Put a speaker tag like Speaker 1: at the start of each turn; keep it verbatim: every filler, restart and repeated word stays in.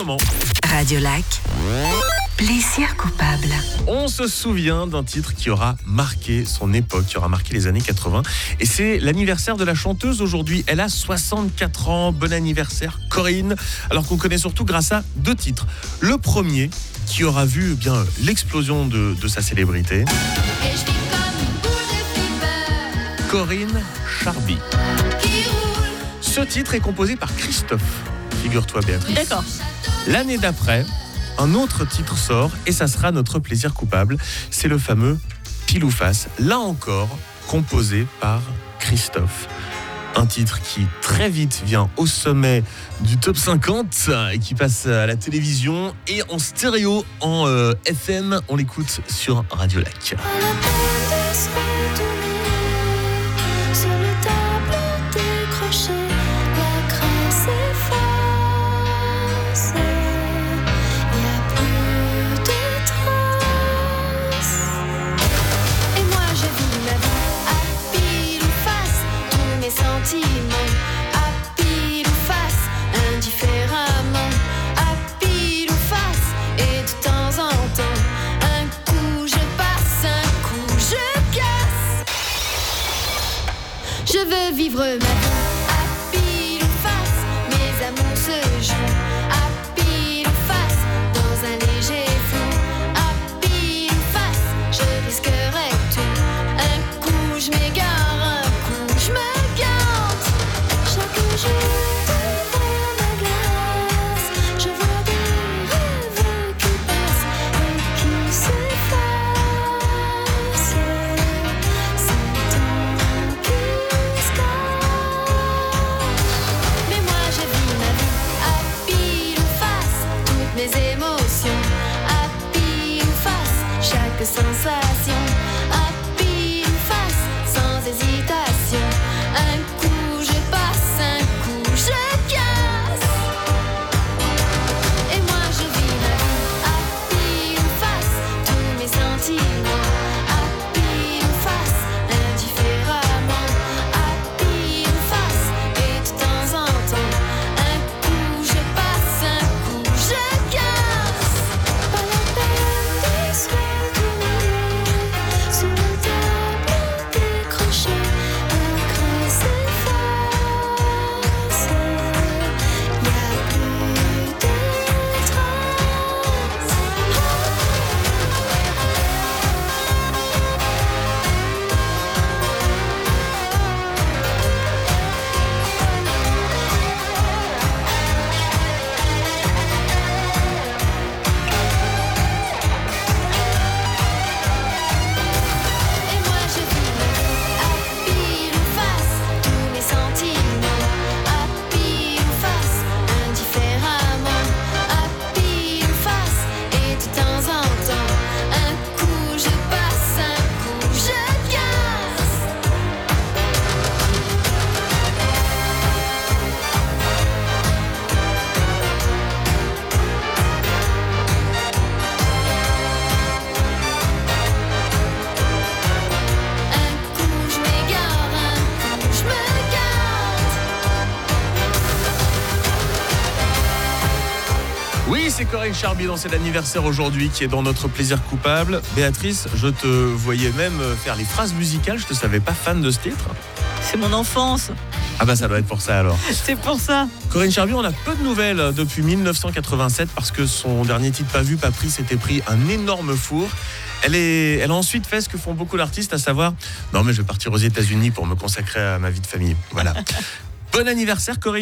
Speaker 1: Radio Lac, plaisir coupable.
Speaker 2: On se souvient d'un titre qui aura marqué son époque, qui aura marqué les années quatre-vingts. Et c'est l'anniversaire de la chanteuse aujourd'hui. Elle a soixante-quatre ans. Bon anniversaire, Corinne. Alors qu'on connaît surtout grâce à deux titres. Le premier, qui aura vu eh bien l'explosion de, de sa célébrité. Corinne Charby. Ce titre est composé par Christophe. Figure-toi, Béatrice.
Speaker 3: D'accord.
Speaker 2: L'année d'après, un autre titre sort et ça sera notre plaisir coupable. C'est le fameux Pile ou Face. Là encore, composé par Christophe. Un titre qui très vite vient au sommet du top cinquante et qui passe à la télévision et en stéréo, en euh, F M. On l'écoute sur Radio Lac.
Speaker 4: Je veux vivre ma vie à pile ou face. Mes amours se jouent à pile ou face. Dans un léger flou, à pile ou face. Je risquerai tout. Un coup je m'égare, un coup je me gante. Chaque jour devant ma glace, je vois des rêves qui passent et qui s'effacent. Mes émotions, à pile ou face, chaque sensation, à pile ou face, sans hésitation. Un coup je passe, un coup je casse. Et moi je vis ma vie à pile ou face, tous mes sentiments, à pile ou face, indifféremment, à pile ou face, et de temps en temps, un coup je passe, un coup je
Speaker 2: Oui, c'est Corinne Charby dans cet anniversaire aujourd'hui qui est dans notre plaisir coupable. Béatrice, je te voyais même faire les phrases musicales. Je te savais pas fan de ce titre.
Speaker 3: C'est mon enfance.
Speaker 2: Ah bah ça doit être pour ça alors.
Speaker 3: C'est pour ça.
Speaker 2: Corinne Charby, on a peu de nouvelles depuis dix-neuf cent quatre-vingt-sept parce que son dernier titre Pas vu, pas pris s'était pris un énorme four. Elle, est, elle a ensuite fait ce que font beaucoup d'artistes, à savoir non mais je vais partir aux États-Unis pour me consacrer à ma vie de famille. Voilà. Bon anniversaire Corinne.